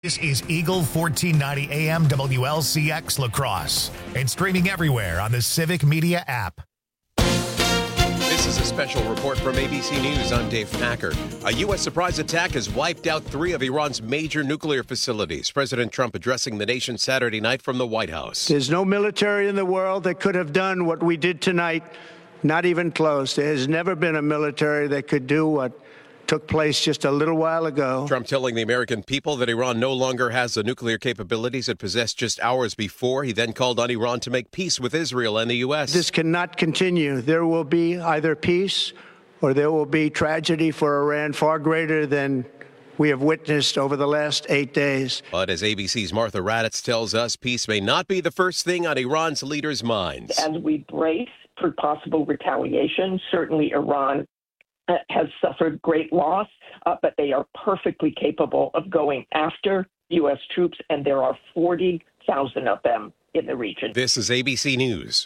This is Eagle 1490 AM WLCX La Crosse and streaming everywhere on the Civic Media app. This is a special report from ABC News. I'm Dave Packer. A U.S. surprise attack has wiped out 3 of Iran's major nuclear facilities. President Trump addressing the nation Saturday night from the White House. There's no military in the world that could have done what we did tonight, not even close. There has never been a military that could do what took place just a little while ago. Trump telling the American people that Iran no longer has the nuclear capabilities it possessed just hours before. He then called on Iran to make peace with Israel and the U.S. This cannot continue. There will be either peace or there will be tragedy for Iran far greater than we have witnessed over the last 8 days. But as ABC's Martha Raddatz tells us, peace may not be the first thing on Iran's leaders' minds. As we brace for possible retaliation, certainly Iran has suffered great loss, but they are perfectly capable of going after U.S. troops, and there are 40,000 of them in the region. This is ABC News.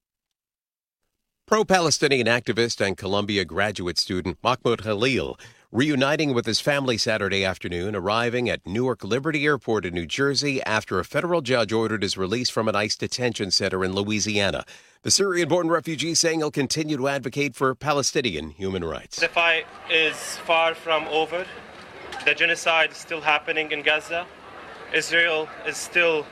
Pro-Palestinian activist and Columbia graduate student Mahmoud Khalil reuniting with his family Saturday afternoon, arriving at Newark Liberty Airport in New Jersey after a federal judge ordered his release from an ICE detention center in Louisiana. The Syrian-born refugee saying he'll continue to advocate for Palestinian human rights. The fight is far from over. The genocide is still happening in Gaza. Israel is still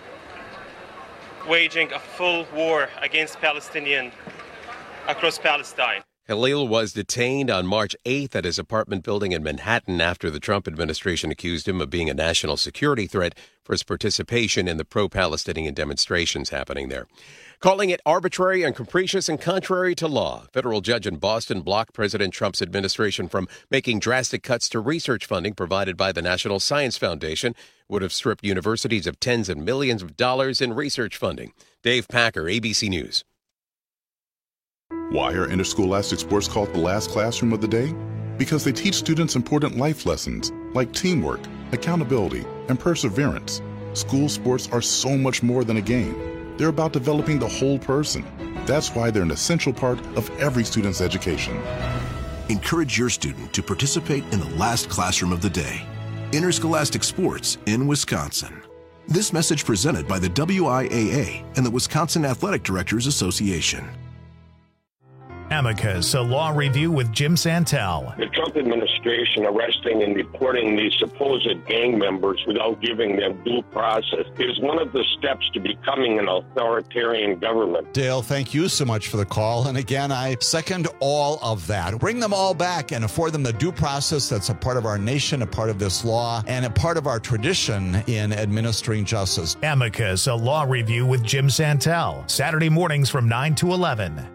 waging a full war against Palestinians across Palestine. Khalil was detained on March 8th at his apartment building in Manhattan after the Trump administration accused him of being a national security threat for his participation in the pro-Palestinian demonstrations happening there. Calling it arbitrary and capricious and contrary to law, a federal judge in Boston blocked President Trump's administration from making drastic cuts to research funding provided by the National Science Foundation. Would have stripped universities of tens of millions of dollars in research funding. Dave Packer, ABC News. Why are interscholastic sports called the last classroom of the day? Because they teach students important life lessons like teamwork, accountability, and perseverance. School sports are so much more than a game. They're about developing the whole person. That's why they're an essential part of every student's education. Encourage your student to participate in the last classroom of the day. Interscholastic sports in Wisconsin. This message presented by the WIAA and the Wisconsin Athletic Directors Association. Amicus, a law review with Jim Santel. The Trump administration arresting and deporting these supposed gang members without giving them due process is one of the steps to becoming an authoritarian government. Dale, thank you so much for the call. And again, I second all of that. Bring them all back and afford them the due process that's a part of our nation, a part of this law, and a part of our tradition in administering justice. Amicus, a law review with Jim Santel. Saturday mornings from 9 to 11.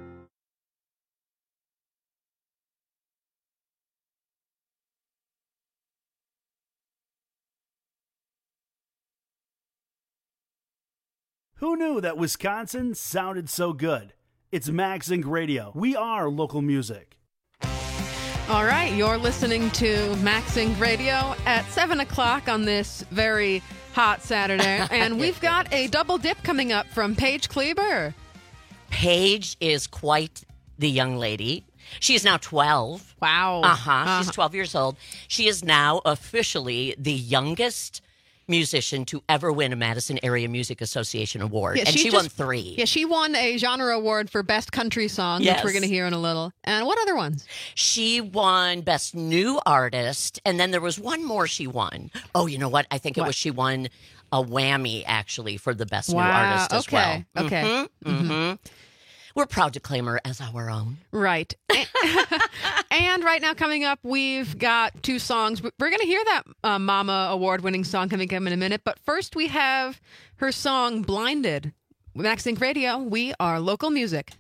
Who knew that Wisconsin sounded so good? It's MagZinc Radio. We are local music. All right, you're listening to MagZinc Radio at 7 o'clock on this very hot Saturday. And we've got a double dip coming up from Paige Kleber. Paige is quite the young lady. She is now 12. Wow. She's 12 years old. She is now officially the youngest musician to ever win a Madison Area Music Association award. Yeah, and she won 3. Yeah, she won a genre award for Best Country Song, which we're going to hear in a little. And what other ones? She won Best New Artist, and then there was one more she won. Oh, you know what? I think it was she won a Whammy, actually, for the Best New Artist as well. Okay. We're proud to claim her as our own. Right. And right now coming up, we've got 2 songs. We're going to hear that Mama award-winning song coming up in a minute. But first we have her song, Blinded. MagZinc Radio, we are local music.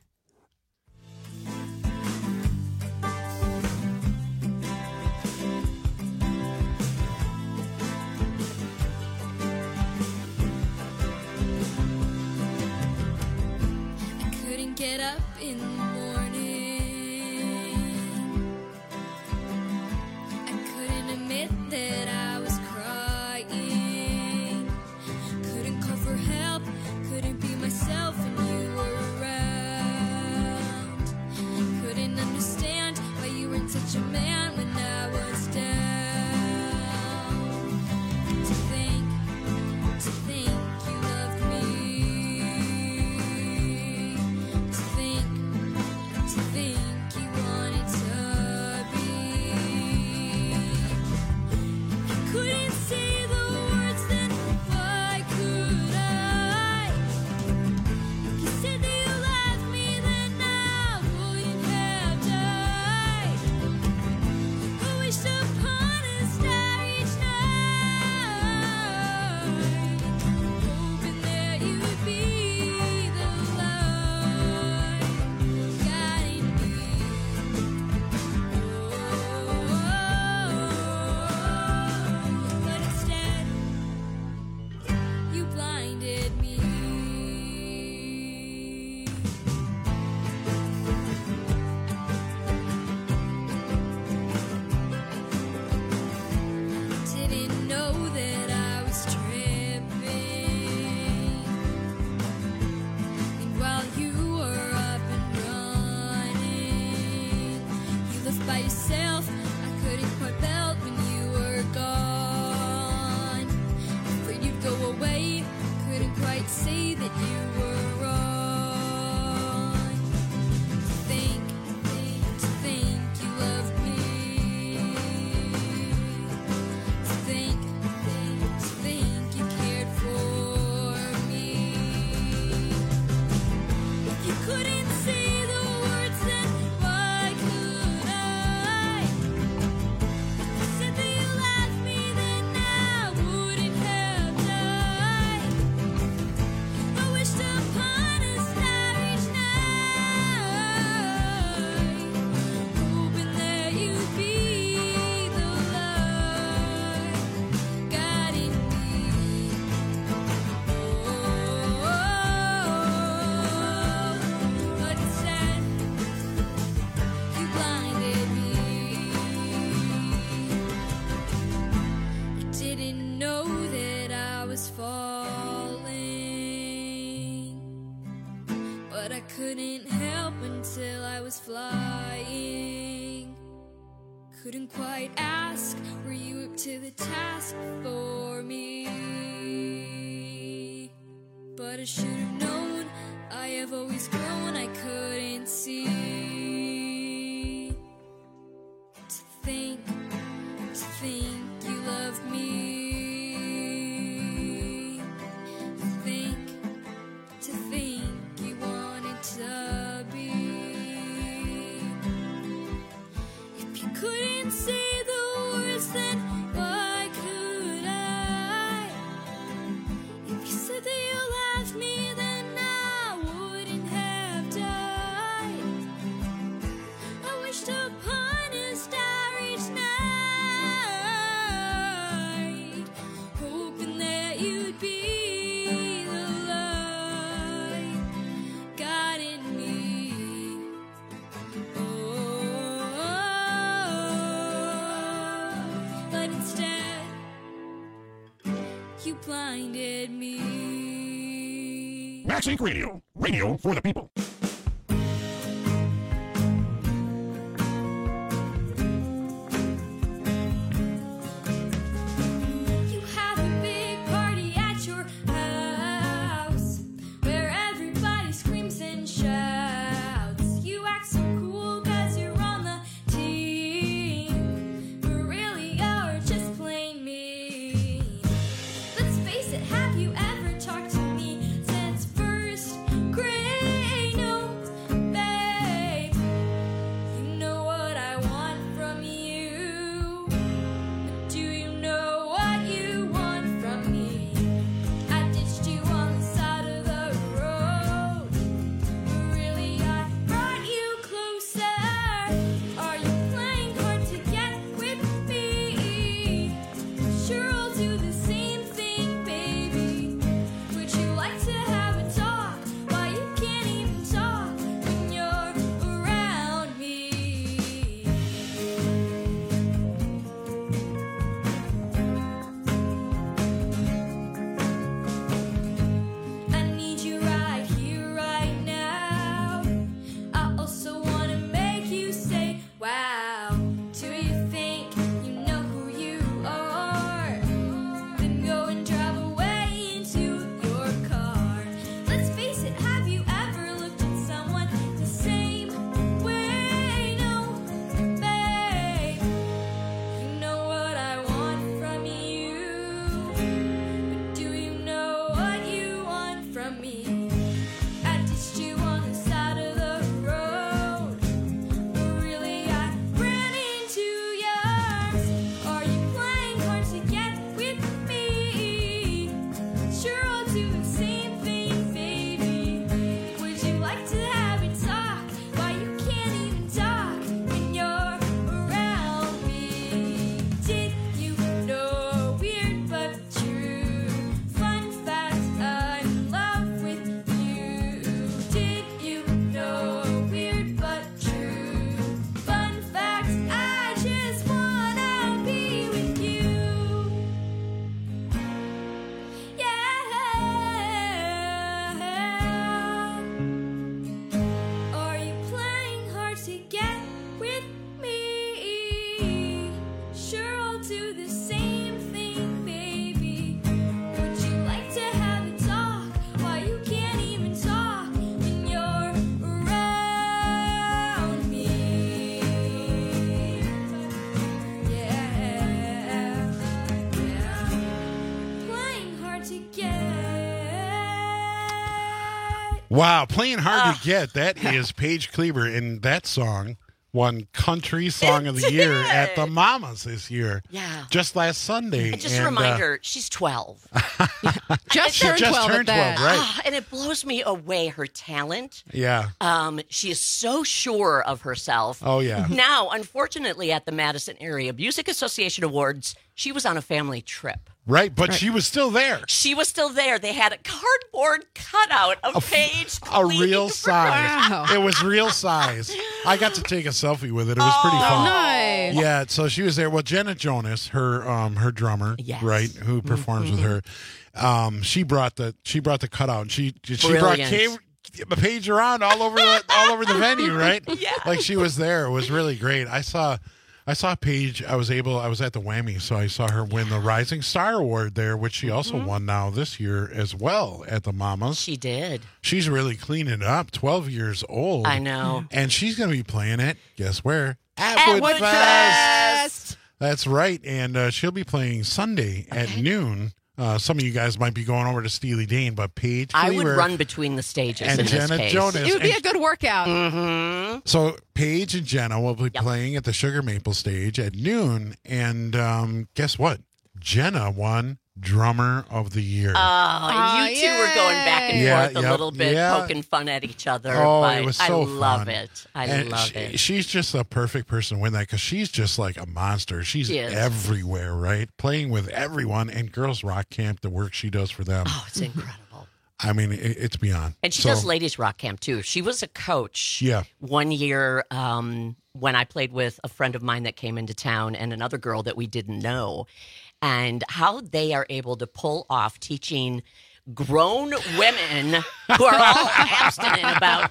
Get up in the morning. I couldn't admit that I was crying. Couldn't call for help. Couldn't be myself when you were around. Couldn't understand why you weren't such a man when I was down. To think couldn't quite say that you were wrong. To think you loved me. To think you cared for me. If you couldn't say the words, then why could I? If you said that you loved me, then I wouldn't have died. I wished upon a starry night, hoping that you'd be the light guiding me. But instead, you blinded me. I didn't know that I was falling, but I couldn't help until I was flying. Couldn't quite ask, were you up to the task for me? But I should have known, I have always grown, I couldn't see. To think you loved me. To think you wanted to be. If you couldn't say the words, then why could I? If you said that you loved me, then I wouldn't have died. I wished upon a starry night, hoping that you'd be the light guiding me. But instead, you blinded me. Max Inc. Radio. Radio for the people. You have a big party at your house where everybody screams and shouts. You act so cool 'cause you're on the team, but really you're just plain mean. Let's face it, have you ever talked to me since first grade? No, babe. You know what I want from you. But do you know what you want from me? I ditched you on the side of the road, but really I brought you closer. Are you playing hard to get with me? Sure, I'll do the same thing, baby. to get. Wow, playing hard to get. That is Paige Kleber, and that song won Country Song of the Year at the Mamas this year. Yeah. Just last Sunday. And just a reminder, she's 12. Just She turned just 12 turned at that. 12, right. And it blows me away, her talent. Yeah. She is so sure of herself. Oh, yeah. Now, unfortunately, at the Madison Area Music Association Awards, she was on a family trip. Right, but she was still there. She was still there. They had a cardboard cutout of Paige A Kleber. real size. Wow. It was real size. I got to take a selfie with it. It was pretty fun. Nice. Yeah, so she was there. Well, Jenna Jonas, her drummer, Yes. right, who performs with her, she brought the cutout. She brought Brilliant. Paige around all over the venue, right? Yeah. Like she was there. It was really great. I saw Paige. I was at the Whammy, so I saw her win the Rising Star Award there, which she also won now this year as well at the Mamas. She did. She's really cleaning it up. 12 years old. I know. And she's going to be playing it. Guess where? At Woodfest. Woodfest. That's right. And she'll be playing Sunday at noon. Some of you guys might be going over to Steely Dan, but Paige I would Kleber run between the stages and in this Jenna case. Jonas. It would be a good workout. Mm-hmm. So Paige and Jenna will be playing at the Sugar Maple stage at noon. And guess what? Jenna won Drummer of the Year. Oh, you two were going back and Yeah, forth a yep, little bit, yeah. poking fun at each other. Oh, but it was so I love fun. it. I And love it. She's just a perfect person to win that because she's just like a monster. She's She is. everywhere, right? Playing with everyone. And Girls Rock Camp, the work she does for them. Oh, it's incredible. I mean, it's beyond. And she So, does Ladies Rock Camp, too. She was a coach Yeah. one year when I played with a friend of mine that came into town and another girl that we didn't know. And how they are able to pull off teaching grown women who are all abstinent about,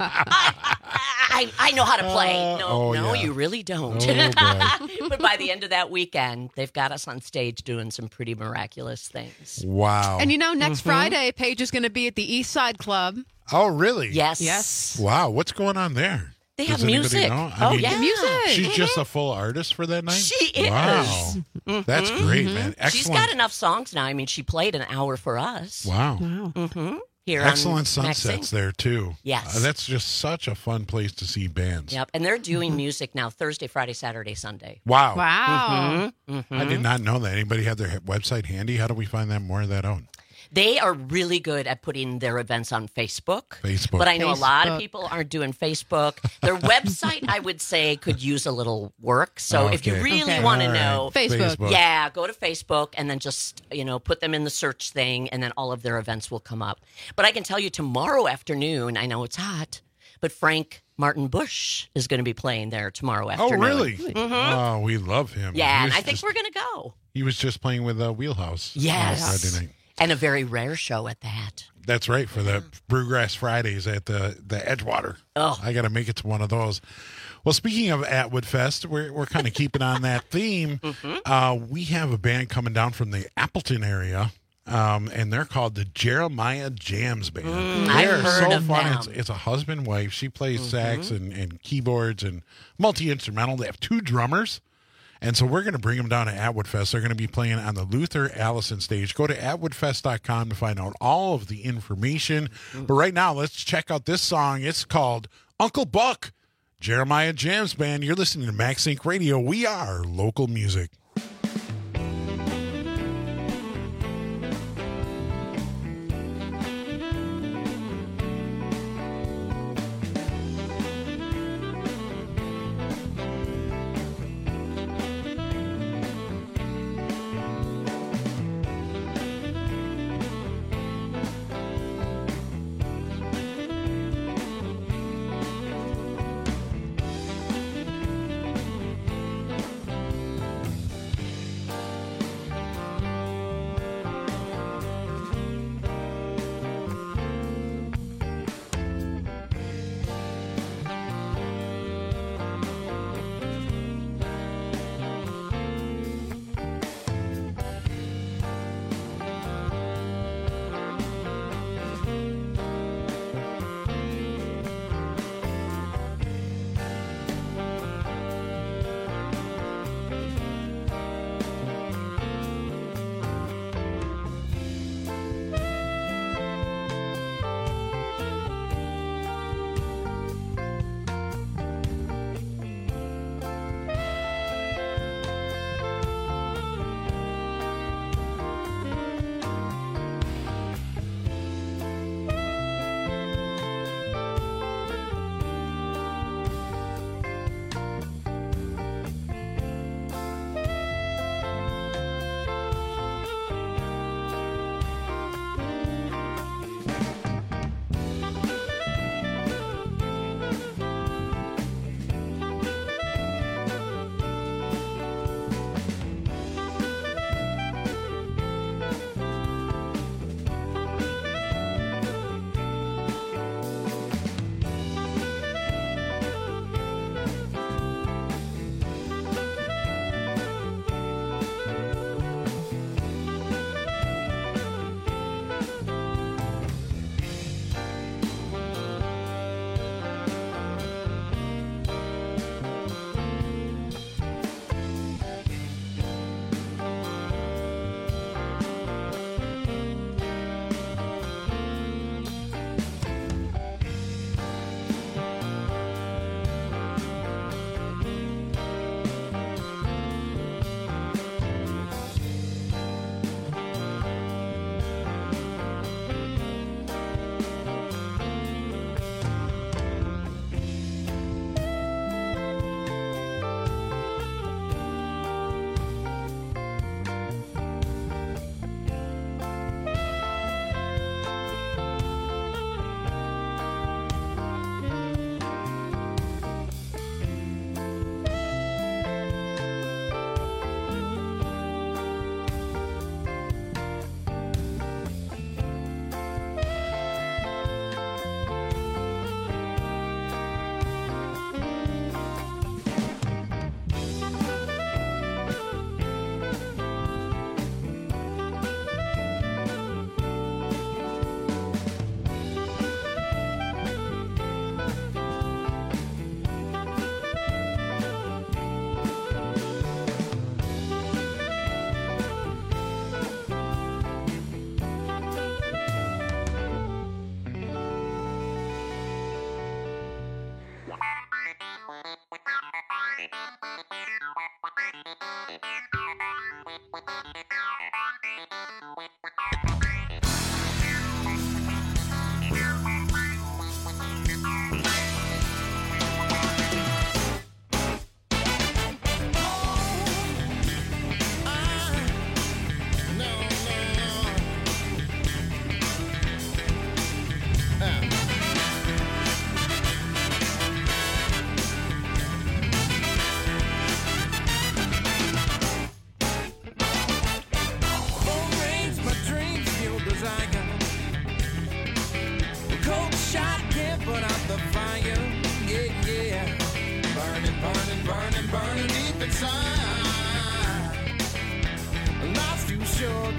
I know how to play. No, yeah. you really don't. Oh, But by the end of that weekend, they've got us on stage doing some pretty miraculous things. Wow. And next Friday, Paige is going to be at the East Side Club. Oh, really? Yes. Yes. Wow. What's going on there? They Does have anybody music. know? Oh, yeah. Music. She's just a full artist for that night? She is. Wow. That's great, man. Excellent. She's got enough songs now. I mean, she played an hour for us. Wow. Mm-hmm. Here Excellent on Maxing. sunsets there, too. Yes. That's just such a fun place to see bands. Yep, and they're doing music now Thursday, Friday, Saturday, Sunday. Wow. Wow. I did not know that. Anybody have their website handy? How do we find that more of that out? They are really good at putting their events on Facebook. Facebook. But I know a lot of Facebook. people aren't doing Facebook. Their website, I would say, could use a little work. So if you Okay. really Okay. want to All right. know, Facebook. yeah, go to Facebook and then just, put them in the search thing and then all of their events will come up. But I can tell you tomorrow afternoon, I know it's hot, but Frank Martin Bush is going to be playing there tomorrow Oh, afternoon. really? Mhm. Oh, we love him. Yeah, He and was I think just- we're going to go. He was just playing with Wheelhouse. Yes. Friday night. And a very rare show at that. That's right, for the Brewgrass Fridays at the Edgewater. Oh. I got to make it to one of those. Well, speaking of Atwood Fest, we're kind of keeping on that theme. We have a band coming down from the Appleton area, and they're called the Jeremiah Jams Band. I've They're heard so of fun. them. It's a husband-wife. She plays sax and keyboards and multi-instrumental. They have 2 drummers. And so we're going to bring them down to Atwood Fest. They're going to be playing on the Luther Allison stage. Go to atwoodfest.com to find out all of the information. But right now, let's check out this song. It's called Uncle Buck, Jeremiah Jams Band. You're listening to Max Inc. Radio. We are local music.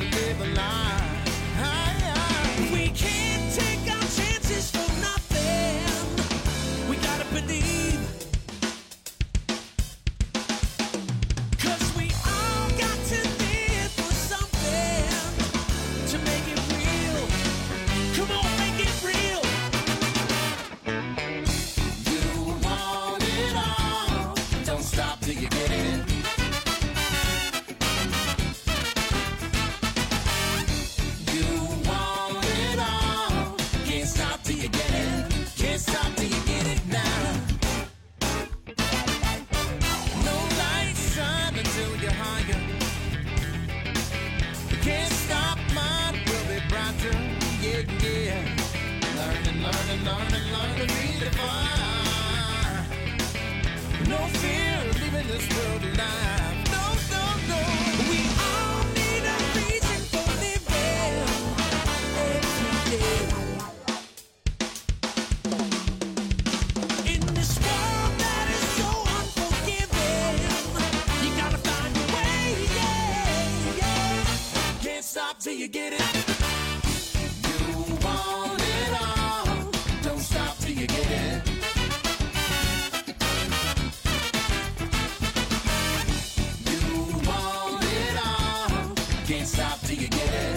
to live a lie. We can't take our chances for nothing. We gotta believe. 'Cause we all got to live for something to make it real. Come on, make it real. You want it all. Don't stop till you get it. You want it all. Can't stop till you get it. Can't stop till you get it now. No light shine until you're higher. Can't stop mine, will be brighter. Yeah, yeah. Learn to be divine. No fear of leaving this world alive. No, no, no. We all need a reason for living every day. In this world that is so unforgiving, you gotta find a way, yeah, yeah. Can't stop till you get it. You want it all. Don't stop till you get it. You want it all. Can't stop till you get it.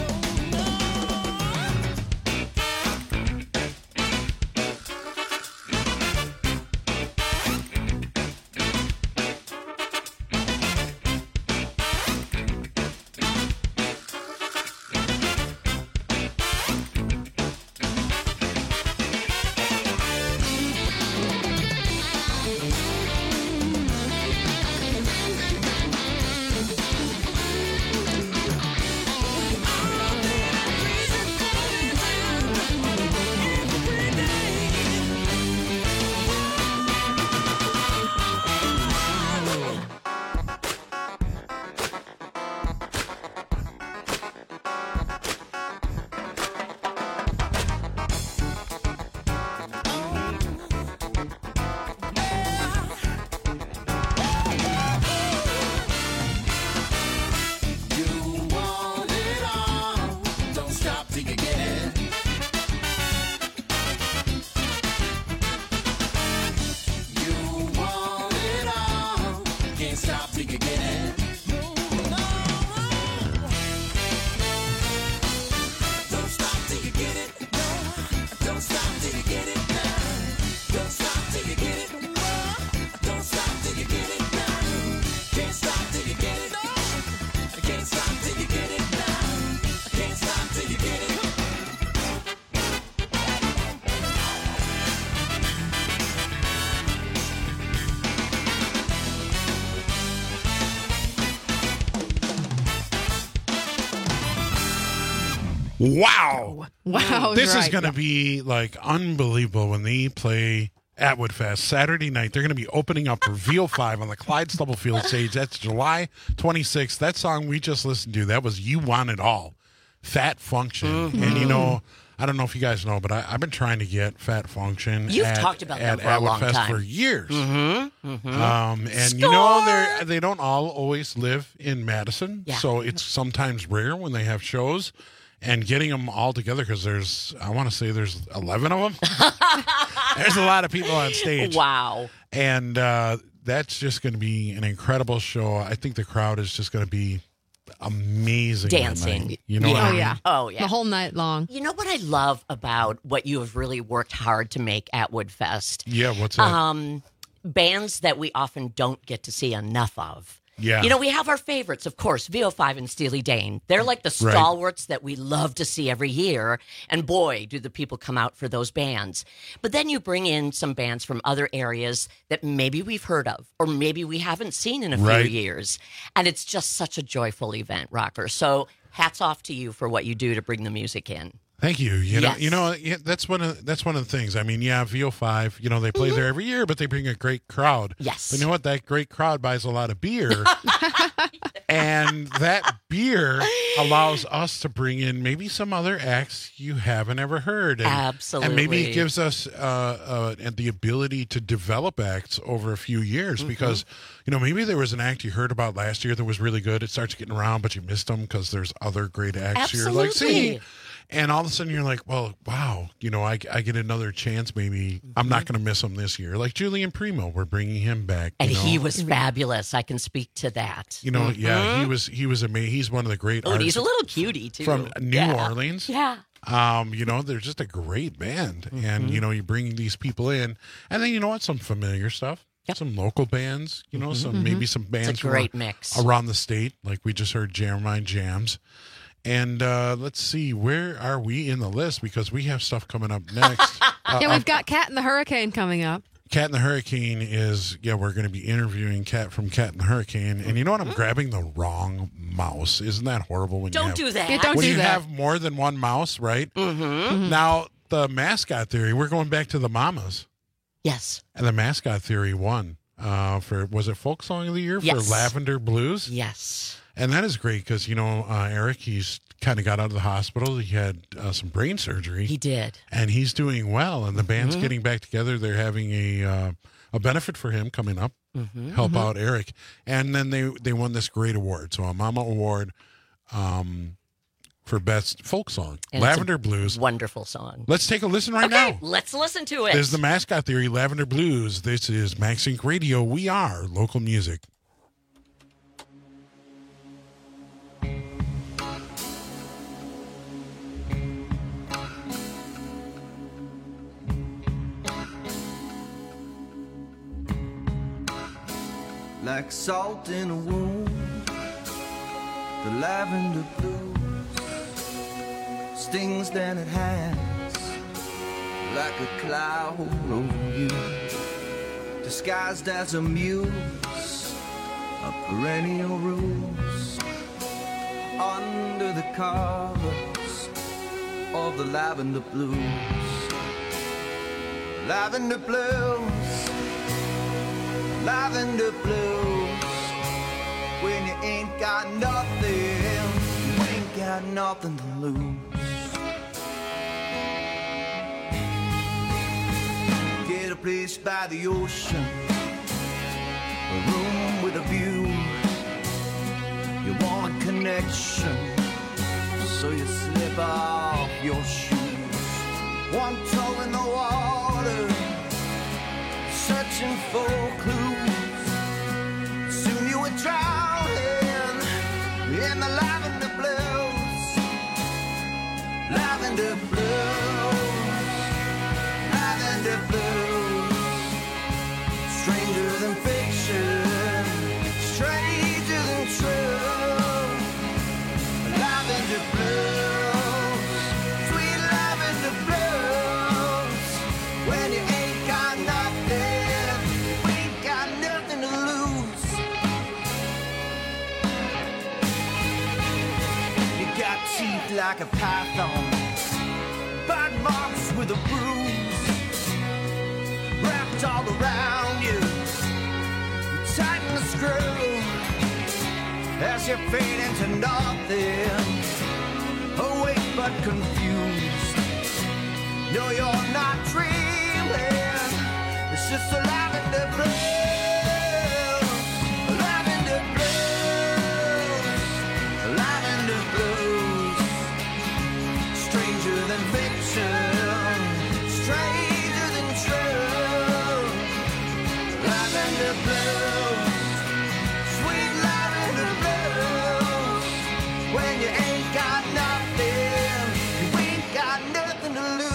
You want it all. Don't stop till you get it. You want it all. Can't stop till you get it. Don't stop till you get it. No. Don't stop till you get it now. Don't stop till you get it. Don't stop till you get it now. Can't stop till you get it. I can't stop till you get it now. I can't stop till you get it. Wow. Wow, This is right. going to be like unbelievable when they play Atwood Fest Saturday night. They're going to be opening up for VO5 on the Clyde Stubblefield stage. That's July 26th. That song we just listened to, that was You Want It All, Fat Function. And you know, I don't know if you guys know, but I've been trying to get Fat Function You've at, talked about at them for a Atwood long Fest time. for years. Mm-hmm. And you know, they don't all always live in Madison, Yeah. so it's sometimes rare when they have shows. And getting them all together, because I want to say there's 11 of them. There's a lot of people on stage. Wow. And that's just going to be an incredible show. I think the crowd is just going to be amazing. that Dancing. night. You know what I Oh mean? yeah. Oh, yeah. The whole night long. You know what I love about what you have really worked hard to make at Woodfest? Yeah, what's that? Bands that we often don't get to see enough of. Yeah. You know, we have our favorites, of course, VO5 and Steely Dan. They're like the Right. stalwarts that we love to see every year. And boy, do the people come out for those bands. But then you bring in some bands from other areas that maybe we've heard of or maybe we haven't seen in a Right. few years. And it's just such a joyful event, Rocker. So hats off to you for what you do to bring the music in. Thank you. That's one of the things. I mean, VO5. They play there every year, but they bring a great crowd. Yes. But you know what? That great crowd buys a lot of beer, and that beer allows us to bring in maybe some other acts you haven't ever heard. And, Absolutely. And maybe it gives us the ability to develop acts over a few years because maybe there was an act you heard about last year that was really good. It starts getting around, but you missed them because there's other great acts. Absolutely. You're like, see. And all of a sudden you're like, well, wow, I get another chance. Maybe I'm not going to miss him this year. Like Julian Primo, we're bringing him back. And he was fabulous. I can speak to that. He was amazing. He's one of the great Oh, and artists. he's a little cutie, too. From New Orleans. Yeah. They're just a great band. And, you bring these people in. And then, what? Some familiar stuff. Yep. Some local bands, maybe some bands it's a great mix. Around the state. Like we just heard Jeremiah Jams. And let's see, where are we in the list? Because we have stuff coming up next. We've got Cat and the Hurricane coming up. Cat and the Hurricane is, we're going to be interviewing Cat from Cat and the Hurricane. And you know what? I'm grabbing the wrong mouse. Isn't that horrible? When Don't do that. Yeah, don't when do you that. have more than one mouse, right? Now, the mascot theory, we're going back to the Mamas. Yes. And the mascot theory won was it Folk Song of the Year for Lavender Blues? Yes. And that is great because, Eric, he's kind of got out of the hospital. He had some brain surgery. He did. And he's doing well. And the band's getting back together. They're having a benefit for him coming up, help out Eric. And then they won this great award. So a Mama Award for Best Folk Song. And Lavender Blues. Wonderful song. Let's take a listen right now. Let's listen to it. This is the mascot theory, Lavender Blues. This is Max Inc. Radio. We are local music. Like salt in a wound, the lavender blues stings than it has, like a cloud over you, disguised as a muse of perennial rose, under the covers of the lavender blues. Lavender blues, lavender blues. When you ain't got nothing, you ain't got nothing to lose. Get a place by the ocean, a room with a view. You want a connection, so you slip off your shoes. One toe in the water, searching for clues. Soon you were drowning in the lavender blues. Lavender blues, lavender blues. Stranger than fiction, stranger than true. Lavender blues, sweet lavender blues. When you ain't got nothing, we ain't got nothing to lose. You got teeth like a python, bite marks with a bruise, wrapped all around you. You tighten the screw as you fade into nothing, awake but confused. No, you're not dreaming, it's just a lavender blues. Lavender blues, lavender blues. Stranger than fiction, stranger than true. Lavender blues, sweet lavender blues. When you ain't got nothing, you ain't got nothing to lose.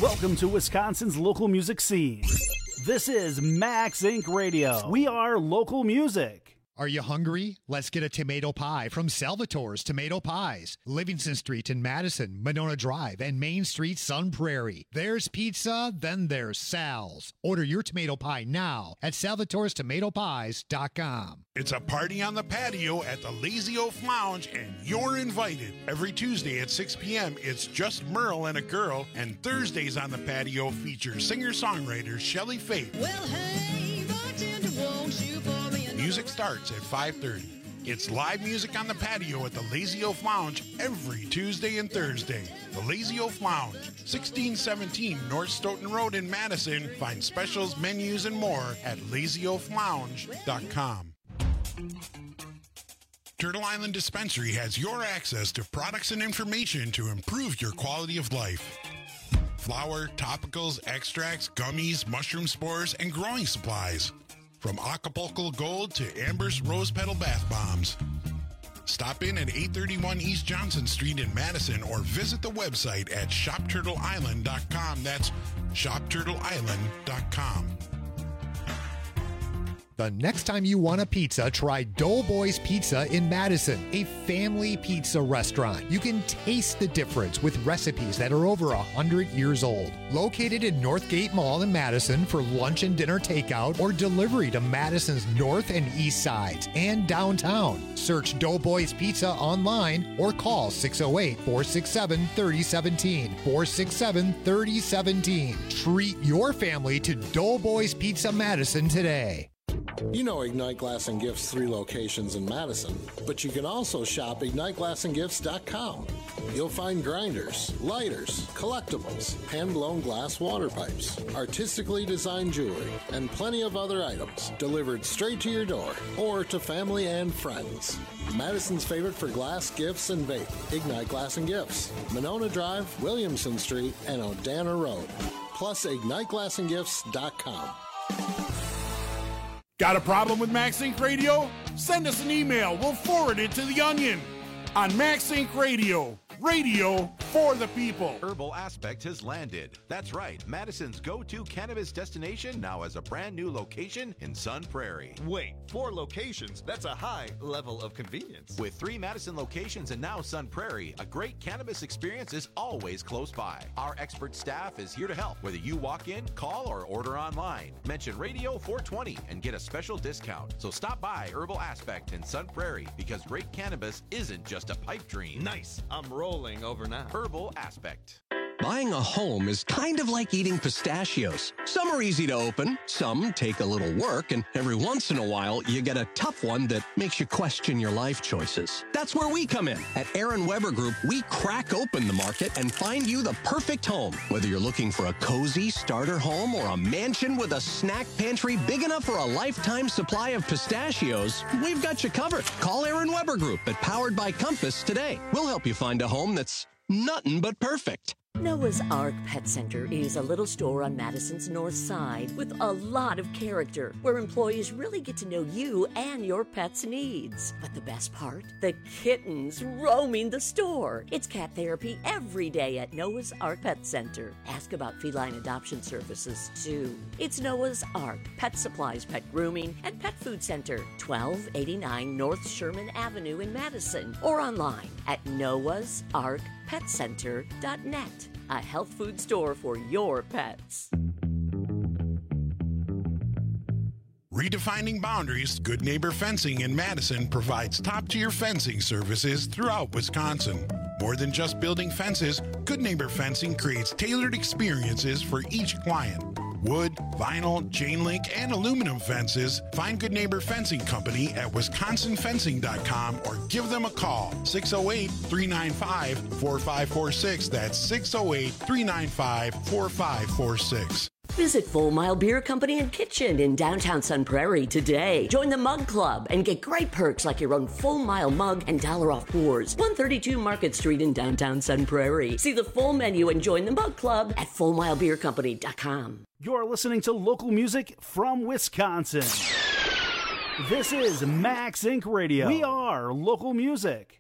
Welcome to Wisconsin's local music scene. This is Max Inc. Radio. We are local music. Are you hungry? Let's get a tomato pie from Salvatore's Tomato Pies. Livingston Street in Madison, Monona Drive, and Main Street, Sun Prairie. There's pizza, then there's Sal's. Order your tomato pie now at salvatorestomatopies.com. It's a party on the patio at the Lazy Oaf Lounge, and you're invited. Every Tuesday at 6 p.m., it's just Merle and a girl, and Thursdays on the patio feature singer-songwriter Shelley Faith. Well, hey, bartender, won't you pour me another? Music starts at 5:30. It's live music on the patio at the Lazy Oaf Lounge every Tuesday and Thursday. The Lazy Oaf Lounge, 1617 North Stoughton Road in Madison. Find specials, menus, and more at lazyoaflounge.com. Turtle Island Dispensary has your access to products and information to improve your quality of life. Flour, topicals, extracts, gummies, mushroom spores, and growing supplies. From Acapulco Gold to Amber's Rose Petal Bath Bombs. Stop in at 831 East Johnson Street in Madison or visit the website at shopturtleisland.com. That's shopturtleisland.com. The next time you want a pizza, try Doughboys Pizza in Madison, a family pizza restaurant. You can taste the difference with recipes that are over 100 years old. Located in Northgate Mall in Madison for lunch and dinner takeout or delivery to Madison's north and east sides and downtown. Search Doughboys Pizza online or call 608-467-3017. 467-3017. Treat your family to Doughboys Pizza Madison today. You know Ignite Glass and Gifts' 3 locations in Madison, but you can also shop IgniteGlassandGifts.com. You'll find grinders, lighters, collectibles, hand-blown glass water pipes, artistically designed jewelry, and plenty of other items delivered straight to your door or to family and friends. Madison's favorite for glass, gifts, and vape. Ignite Glass and Gifts, Monona Drive, Williamson Street, and Odana Road. Plus IgniteGlassandGifts.com. Got a problem with Max Inc. Radio? Send us an email. We'll forward it to The Onion. On Max Inc. Radio. Radio for the people. Herbal Aspect has landed. That's right. Madison's go-to cannabis destination now has a brand new location in Sun Prairie. Wait, 4 locations? That's a high level of convenience. With 3 Madison locations and now Sun Prairie, a great cannabis experience is always close by. Our expert staff is here to help, whether you walk in, call, or order online. Mention Radio 420 and get a special discount. So stop by Herbal Aspect in Sun Prairie because great cannabis isn't just a pipe dream. Nice. I'm rolling over now. Herbal Aspect. Buying a home is kind of like eating pistachios. Some are easy to open, some take a little work, and every once in a while, you get a tough one that makes you question your life choices. That's where we come in. At Aaron Weber Group, we crack open the market and find you the perfect home. Whether you're looking for a cozy starter home or a mansion with a snack pantry big enough for a lifetime supply of pistachios, we've got you covered. Call Aaron Weber Group at Powered by Compass today. We'll help you find a home that's nothing but perfect. Noah's Ark Pet Center is a little store on Madison's north side with a lot of character, where employees really get to know you and your pet's needs. But the best part? The kittens roaming the store. It's cat therapy every day at Noah's Ark Pet Center. Ask about feline adoption services, too. It's Noah's Ark Pet Supplies, Pet Grooming, and Pet Food Center, 1289 North Sherman Avenue in Madison, or online at noahsarkpetcenter.net. A health food store for your pets. Redefining boundaries, Good Neighbor Fencing in Madison provides top-tier fencing services throughout Wisconsin. More than just building fences, Good Neighbor Fencing creates tailored experiences for each client. Wood, vinyl, chain link, and aluminum fences. Find Good Neighbor Fencing Company at wisconsinfencing.com or give them a call. 608-395-4546. That's 608-395-4546. Visit Full Mile Beer Company and Kitchen in downtown Sun Prairie today. Join the Mug Club and get great perks like your own Full Mile mug and $1 off pours. 132 Market Street in downtown Sun Prairie. See the full menu and join the Mug Club at FullMileBeerCompany.com. You're listening to local music from Wisconsin. This is Max Inc. Radio. We are local music.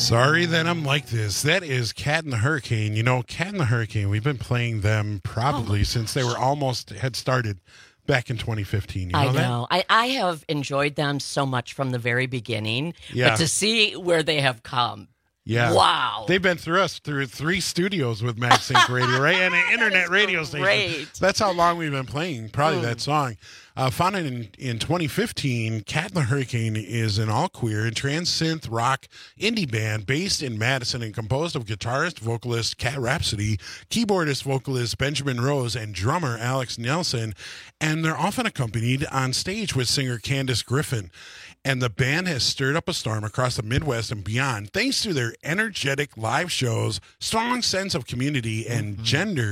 Sorry that I'm like this. That is Cat and the Hurricane. You know, Cat and the Hurricane, we've been playing them probably since they were almost had started back in 2015. You know I that? know. I have enjoyed them so much from the very beginning. Yeah. But to see where they have come. Yeah. Wow. They've been through 3 studios with Max Inc. Radio, right? And an internet radio station. great. That's how long we've been playing, probably that song. Founded in 2015, Cat and the Hurricane is an all-queer and trans-synth rock indie band based in Madison and composed of guitarist, vocalist Cat Rhapsody, keyboardist, vocalist Benjamin Rose, and drummer Alex Nelson. And they're often accompanied on stage with singer Candace Griffin. And the band has stirred up a storm across the Midwest and beyond thanks to their energetic live shows, strong sense of community, and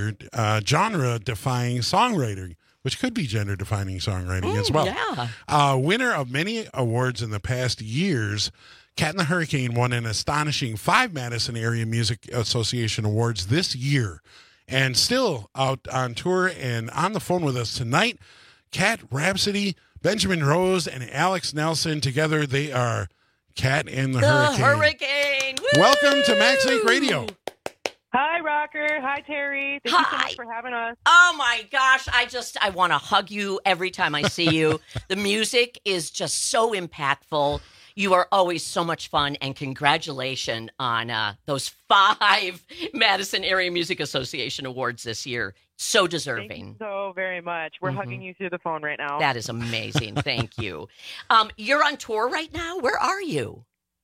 genre-defying songwriting, which could be gender-defining songwriting as well. Yeah. Winner of many awards in the past years, Cat and the Hurricane won an astonishing 5 Madison Area Music Association awards this year. And still out on tour and on the phone with us tonight, Cat Rhapsody, Benjamin Rose, and Alex Nelson. Together, they are Cat and the Hurricane. Hurricane. Woo! Welcome to Max Inc. Radio. Hi, Rocker. Hi, Terry. Thank you so much for having us. Oh, my gosh. I want to hug you every time I see you. The music is just so impactful. You are always so much fun, and congratulations on those 5 Madison Area Music Association awards this year. So deserving. Thank you so very much. We're hugging you through the phone right now. That is amazing. Thank you. You're on tour right now. Where are you?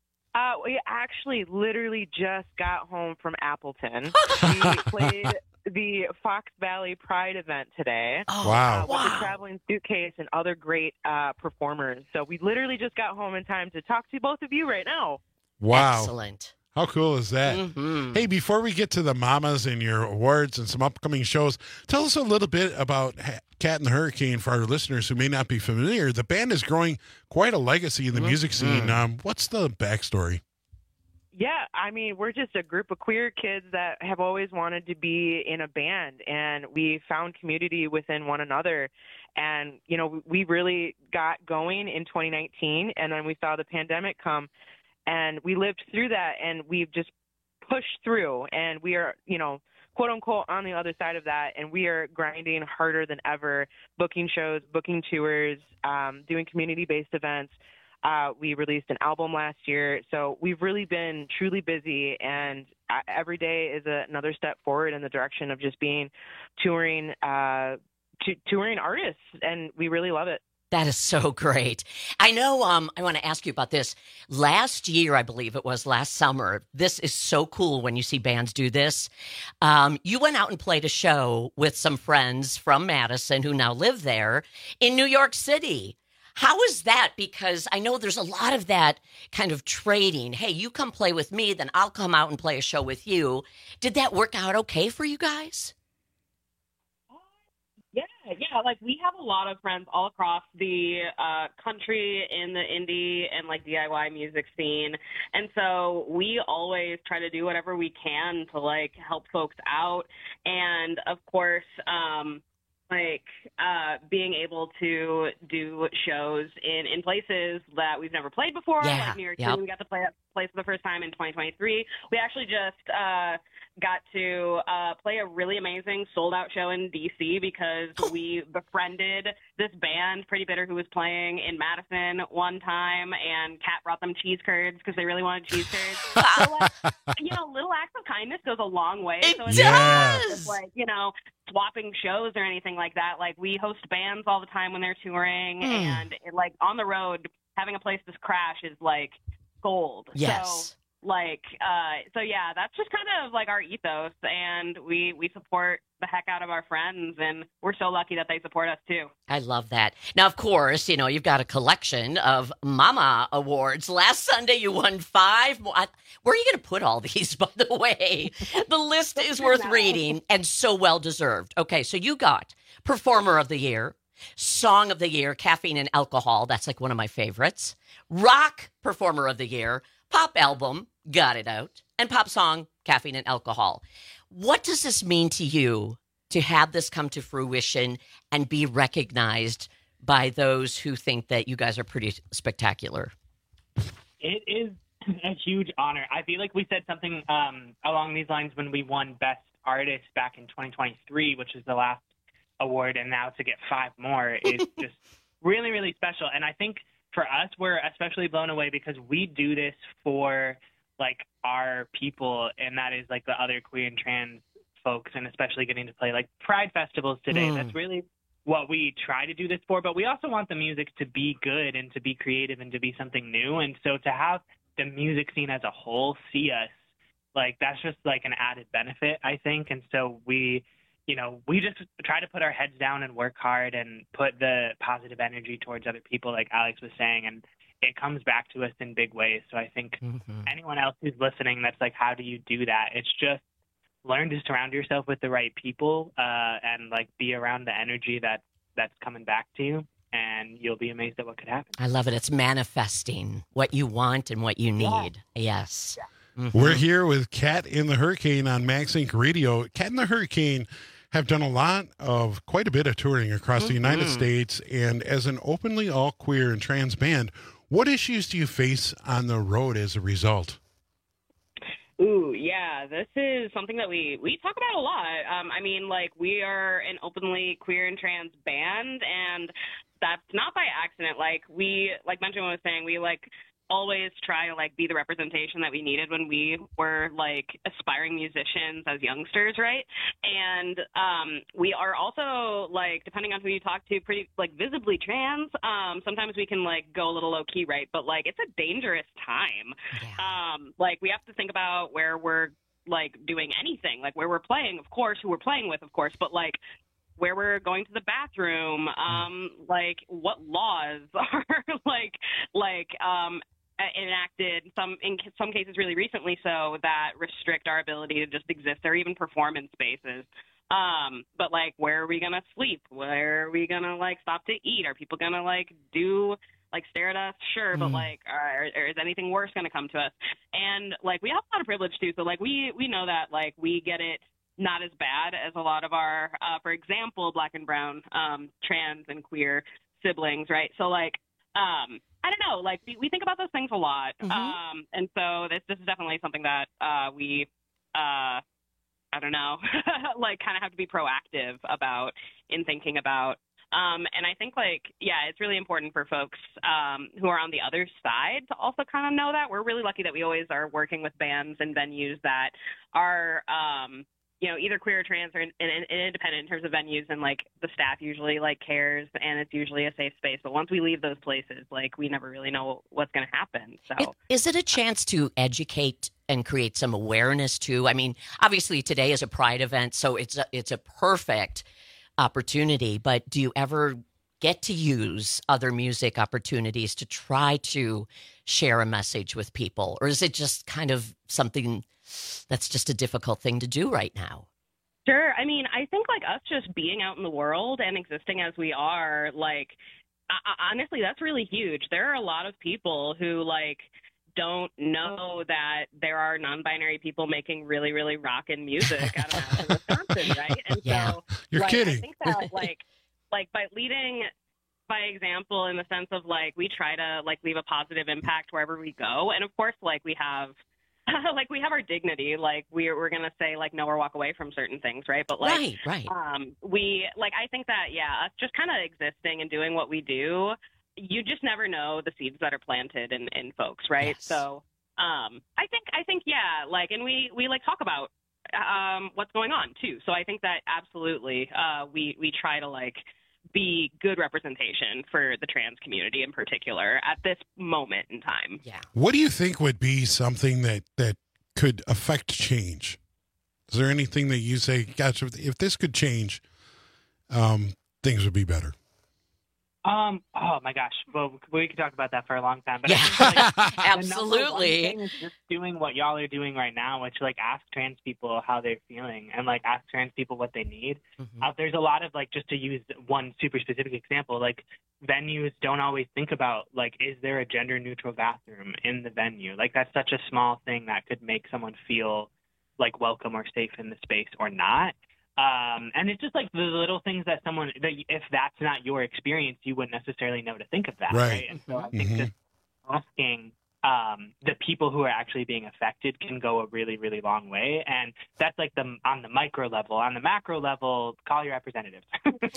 We actually literally just got home from Appleton. We played the Fox Valley Pride event today. Oh, wow. With the Traveling Suitcase and other great performers. So we literally just got home in time to talk to both of you right now. Wow. Excellent. How cool is that? Mm-hmm. Hey, before we get to the mamas and your awards and some upcoming shows, tell us a little bit about Cat and the Hurricane for our listeners who may not be familiar. The band is growing quite a legacy in the music scene. What's the backstory? Yeah, I mean, we're just a group of queer kids that have always wanted to be in a band, and we found community within one another. And, you know, we really got going in 2019, and then we saw the pandemic come. And we lived through that, and we've just pushed through, and we are, you know, quote unquote, on the other side of that, and we are grinding harder than ever, booking shows, booking tours, doing community-based events. We released an album last year, so we've really been truly busy, and every day is another step forward in the direction of just being touring artists, and we really love it. That is so great. I know I want to ask you about this. Last year, I believe it was last summer, this is so cool when you see bands do this. You went out and played a show with some friends from Madison who now live there in New York City. How is that? Because I know there's a lot of that kind of trading. Hey, you come play with me, then I'll come out and play a show with you. Did that work out okay for you guys? Yeah, like we have a lot of friends all across the country in the indie and like DIY music scene, and so we always try to do whatever we can to like help folks out, and of course, being able to do shows in places that we've never played before, like New York City. We got to play for the first time in 2023. We actually just got to play a really amazing sold-out show in D.C. because we befriended this band, Pretty Bitter, who was playing in Madison one time, and Kat brought them cheese curds because they really wanted cheese curds. So, like, you know, little acts of kindness goes a long way. It so it's does! not just, like, you know, swapping shows or anything like that. Like, we host bands all the time when they're touring, and, like, on the road, having a place to crash is, like, gold. Yes. So, so yeah, that's just kind of like our ethos, and we support the heck out of our friends, and we're so lucky that they support us too. I love that. Now, of course, you know, you've got a collection of Mama Awards. Last Sunday, you won 5 more. Where are you going to put all these, by the way? The list is worth reading and so well-deserved. Okay, so you got Performer of the Year, Song of the Year, Caffeine and Alcohol. That's like one of my favorites. Rock Performer of the Year, Pop Album, Got It Out, and Pop Song, Caffeine and Alcohol. What does this mean to you to have this come to fruition and be recognized by those who think that you guys are pretty spectacular? It is a huge honor. I feel like we said something along these lines when we won Best Artist back in 2023, which is the last award, and now to get 5 more is just really, really special. And I think for us, we're especially blown away because we do this for like our people, and that is like the other queer and trans folks, and especially getting to play like Pride festivals today. That's really what we try to do this for, but we also want the music to be good and to be creative and to be something new. And so to have the music scene as a whole see us, like, that's just like an added benefit, I think. And so we just try to put our heads down and work hard and put the positive energy towards other people, like Alex was saying, and it comes back to us in big ways. So I think anyone else who's listening that's like, how do you do that? It's just learn to surround yourself with the right people and like be around the energy that's coming back to you, and you'll be amazed at what could happen. I love it. It's manifesting what you want and what you need. Yes. We're here with Cat in the Hurricane on Max Inc. Radio. Cat in the Hurricane have done quite a bit of touring across the United States, and as an openly all queer and trans band, what issues do you face on the road as a result? Ooh, yeah, this is something that we talk about a lot. I mean, like, we are an openly queer and trans band, and that's not by accident. Like Benjamin was saying, we, like, always try to, like, be the representation that we needed when we were, like, aspiring musicians as youngsters, right? And we are also, like, depending on who you talk to, pretty, like, visibly trans. Sometimes we can, like, go a little low-key, right? But, like, it's a dangerous time. Like, we have to think about where we're, like, doing anything, like, where we're playing, of course, who we're playing with, of course, but, like, where we're going to the bathroom, like, what laws are, enacted, in some cases really recently so, that restrict our ability to just exist or even perform in spaces. But, like, where are we going to sleep? Where are we going to, like, stop to eat? Are people going to, like, stare at us? Sure, but, like, or is anything worse going to come to us? And, like, we have a lot of privilege, too. So, like, we know that, like, we get it not as bad as a lot of our, for example, Black and brown trans and queer siblings, right? So, like, I don't know, like, we think about those things a lot. And so this is definitely something that we, I don't know, like, kind of have to be proactive about in thinking about. And I think, like, yeah, it's really important for folks who are on the other side to also kind of know that. We're really lucky that we always are working with bands and venues that are, either queer or trans or independent in terms of venues, and, like, the staff usually, like, cares, and it's usually a safe space. But once we leave those places, like, we never really know what's going to happen. So, is it a chance to educate and create some awareness too? I mean, obviously today is a Pride event, so it's a perfect opportunity. But do you ever get to use other music opportunities to try to share a message with people, or is it just kind of something that's just a difficult thing to do right now? Sure. I mean, I think, like, us just being out in the world and existing as we are, like, honestly, that's really huge. There are a lot of people who, like, don't know that there are non-binary people making really, really rockin' music out of Wisconsin, right? And so, You're like, kidding. I think that, like by leading by example, in the sense of, like, we try to, like, leave a positive impact wherever we go. And of course, like, we have like, we have our dignity, like, we're going to say, like, no or walk away from certain things, right? But, like, right. We, like, I think that, yeah, us just kind of existing and doing what we do, you just never know the seeds that are planted in folks, right? Yes. So I think, yeah, like, and we like, talk about what's going on, too. So I think that absolutely we try to, like, be good representation for the trans community in particular at this moment in time. Yeah. What do you think would be something that could affect change? Is there anything that you say, gosh, if this could change, things would be better? Oh my gosh. Well, we could talk about that for a long time, but yeah. I think, like, absolutely. The number one thing is just doing what y'all are doing right now, which, like, ask trans people how they're feeling and, like, ask trans people what they need. There's a lot of, like, just to use one super specific example, like, venues don't always think about, like, is there a gender neutral bathroom in the venue? Like, that's such a small thing that could make someone feel, like, welcome or safe in the space or not. And it's just, like, the little things that if that's not your experience, you wouldn't necessarily know to think of that, right? And so I think just asking the people who are actually being affected can go a really, really long way. And that's like on the micro level. On the macro level, call your representatives.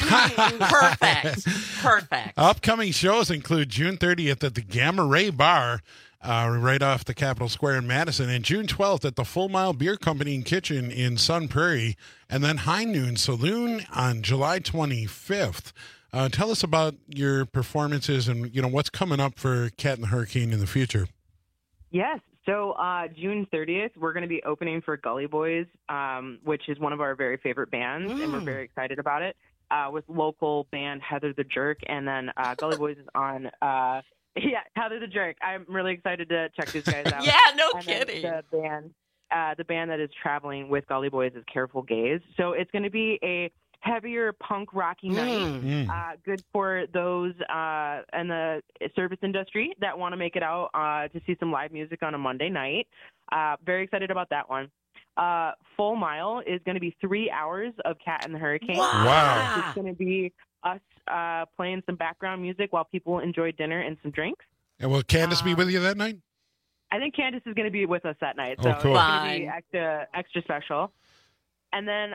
Perfect. Upcoming shows include June 30th at the Gamma Ray Bar, right off the Capitol Square in Madison, and June 12th at the Full Mile Beer Company and Kitchen in Sun Prairie, and then High Noon Saloon on July 25th. Tell us about your performances and, what's coming up for Cat and the Hurricane in the future. Yes. So June 30th, we're going to be opening for Gully Boys, which is one of our very favorite bands, and we're very excited about it, with local band Heather the Jerk. And then Gully Boys is on, Heather the Jerk. I'm really excited to check these guys out. Yeah, no kidding. The band that is traveling with Gully Boys is Careful Gaze. So it's going to be a heavier punk rocky night, good for those in the service industry that want to make it out to see some live music on a Monday night. Very excited about that one. Full Mile is going to be 3 hours of Cat and the Hurricane. Wow. It's going to be us playing some background music while people enjoy dinner and some drinks. And will Candace be with you that night? I think Candace is going to be with us that night, so cool. It's going to be extra special. And then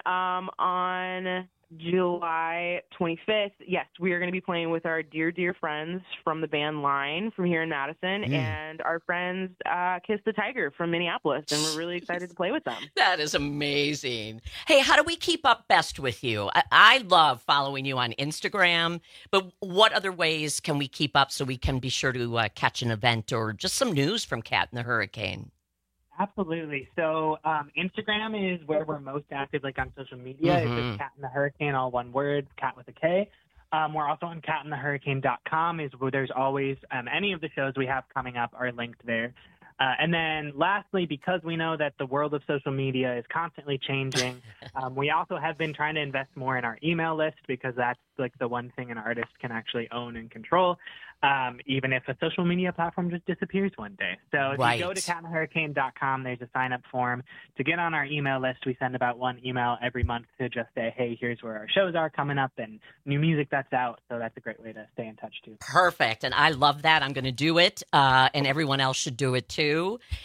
on July 25th, yes, we are going to be playing with our dear friends from the band Line from here in Madison, and our friends Kiss the Tiger from Minneapolis, and we're really excited to play with them. That is amazing. Hey, how do we keep up best with you? I love following you on Instagram, but what other ways can we keep up so we can be sure to catch an event or just some news from Cat and the Hurricane? Absolutely. So Instagram is where we're most active, like on social media. It's just Cat and the Hurricane, all one word, Cat with a K. We're also on catandthehurricane.com is where there's always any of the shows we have coming up are linked there. And then lastly, because we know that the world of social media is constantly changing, we also have been trying to invest more in our email list because that's like the one thing an artist can actually own and control, even if a social media platform just disappears one day. So if you go to catandthehurricane.com, there's a sign-up form to get on our email list. We send about one email every month to just say, hey, here's where our shows are coming up and new music that's out. So that's a great way to stay in touch, too. Perfect. And I love that. I'm going to do it, and everyone else should do it, too.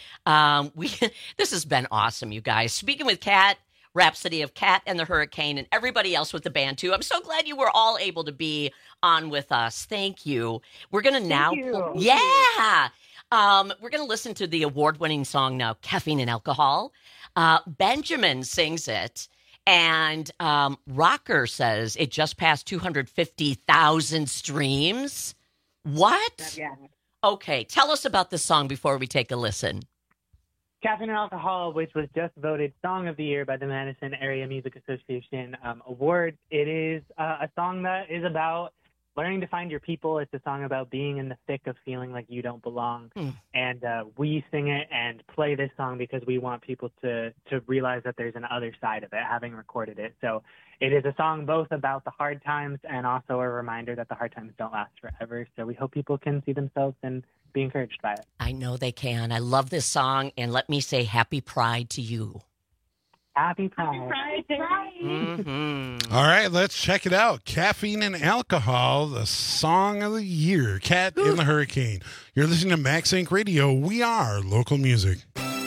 This has been awesome, you guys. Speaking with Cat, Rhapsody of Cat and the Hurricane, and everybody else with the band, too. I'm so glad you were all able to be on with us. Thank you. We're going to now... Yeah! We're going to listen to the award-winning song now, Caffeine and Alcohol. Benjamin sings it, and Rocker says it just passed 250,000 streams. What? Yeah. Okay, tell us about this song before we take a listen. Caffeine and Alcohol, which was just voted Song of the Year by the Madison Area Music Association Awards. It is a song that is about learning to find your people. It's a song about being in the thick of feeling like you don't belong. And we sing it and play this song because we want people to realize that there's an other side of it, having recorded it. So it is a song both about the hard times and also a reminder that the hard times don't last forever. So we hope people can see themselves and be encouraged by it. I know they can. I love this song, and let me say Happy Pride to you. Happy Pride. Happy Pride. All right, let's check it out. Caffeine and Alcohol, the Song of the Year, Cat in the Hurricane. You're listening to Max Inc. Radio. We are local music.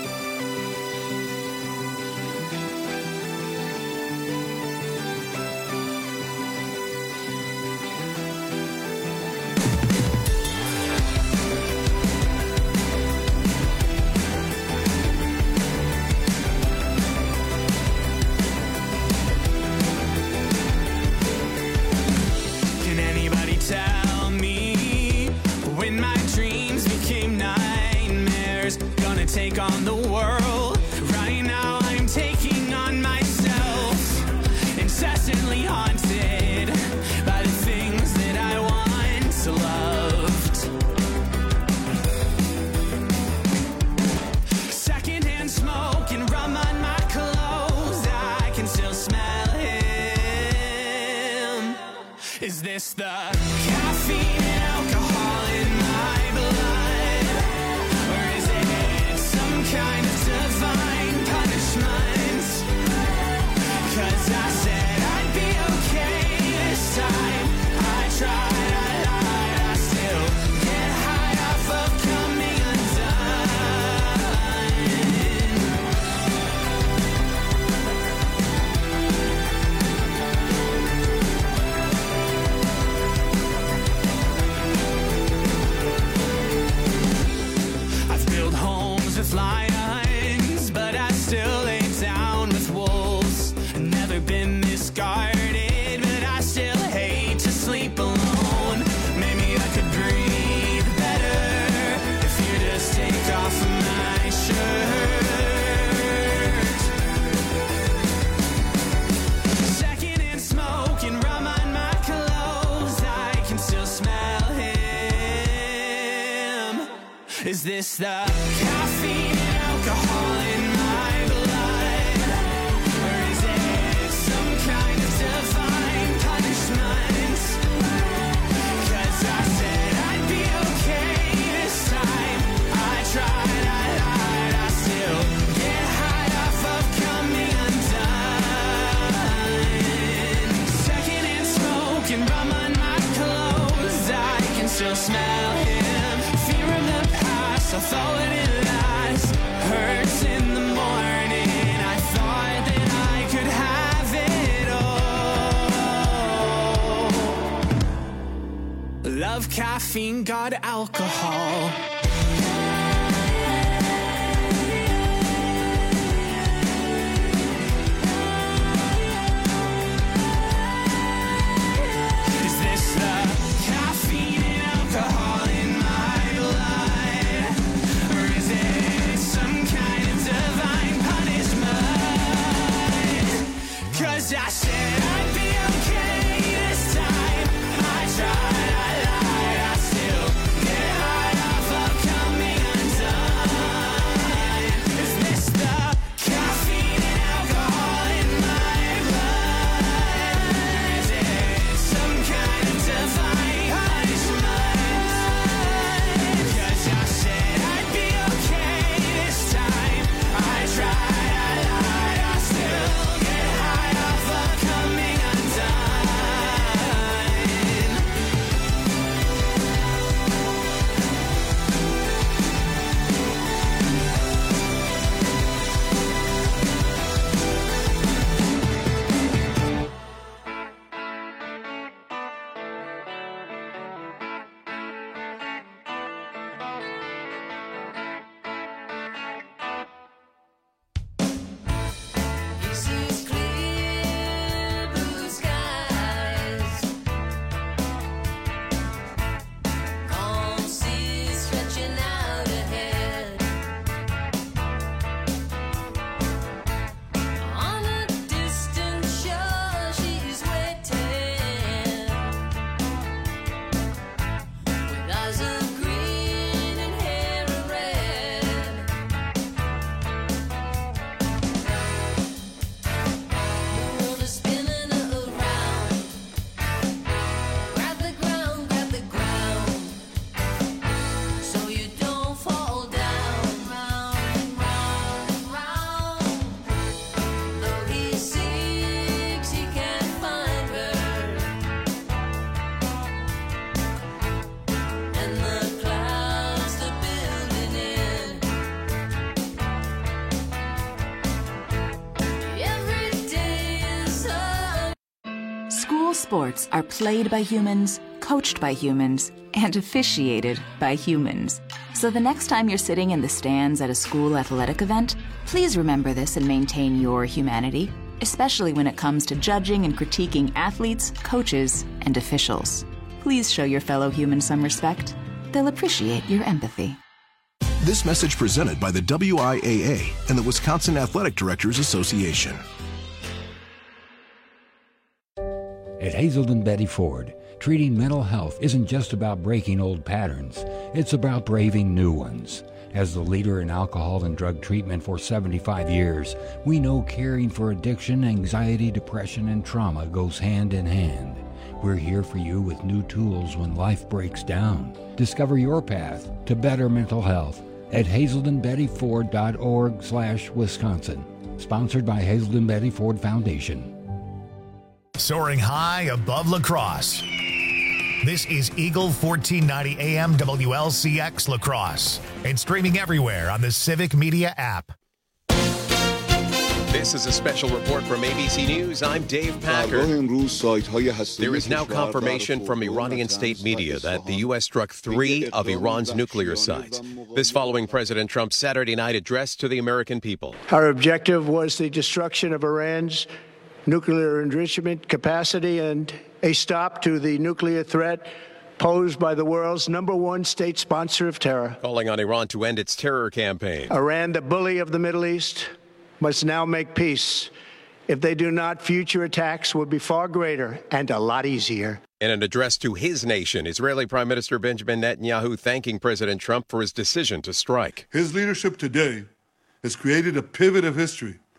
Take on the world. Right now I'm taking on myself, incessantly haunted by the things that I once loved. Secondhand smoke and rum on my clothes, I can still smell him. Is this the caffeine and alcohol in my blood? Kind of divine punishment, 'cause I said I'd be okay this time. I tried, I lied, I still get high off of coming undone. Is this the caffeine and alcohol in my blood? Or is it some kind of divine punishment? 'Cause I said I'd be okay this time. I tried, I lied, I still get high off of coming undone. Secondhand smoke and rum on my clothes, I can still smell him. Fear of the past, although it didn't last. Hurts in the morning, I thought that I could have it all. Love caffeine, God alcohol. Is this the caffeine and alcohol in my blood? Or is it some kind of divine punishment? 'Cause I said I'd be okay this time. I tried, I lied, I still get high off of coming undone. Is this the caffeine and alcohol in my blood? Is it some kind of divine punishment? 'Cause I said I'd be okay this time. I tried, I lied, I still get high off of coming undone. He sees clear blue skies, calm seas stretching out ahead. On a distant shore, she's waiting, with eyes of green and hair of red. The world is spinning around. Grab the ground, so you don't fall down. Round, round, round. Though he seeks, he can't find her. And the clouds are building in. Every day is a School sports are played by humans, coached by humans, and officiated by humans. So the next time you're sitting in the stands at a school athletic event, please remember this and maintain your humanity, especially when it comes to judging and critiquing athletes, coaches, and officials. Please show your fellow humans some respect. They'll appreciate your empathy. This message presented by the WIAA and the Wisconsin Athletic Directors Association. At Hazelden Betty Ford, treating mental health isn't just about breaking old patterns, it's about braving new ones. As the leader in alcohol and drug treatment for 75 years, we know caring for addiction, anxiety, depression, and trauma goes hand in hand. We're here for you with new tools when life breaks down. Discover your path to better mental health at hazeldenbettyford.org/Wisconsin. Sponsored by Hazelden Betty Ford Foundation. Soaring high above La Crosse. This is Eagle 1490 AM WLCX La Crosse and streaming everywhere on the Civic Media app. This is a special report from ABC News. I'm Dave Packer. There is now confirmation from Iranian state media that the U.S. struck 3 of Iran's nuclear sites. This following President Trump's Saturday night address to the American people. Our objective was the destruction of Iran's nuclear enrichment capacity and a stop to the nuclear threat posed by the world's #1 state sponsor of terror. Calling on Iran to end its terror campaign. Iran, the bully of the Middle East, must now make peace If they do not, future attacks will be far greater and a lot easier. In an address to his nation, Israeli Prime Minister Benjamin Netanyahu thanking President Trump for his decision to strike. His leadership today has created a pivot of history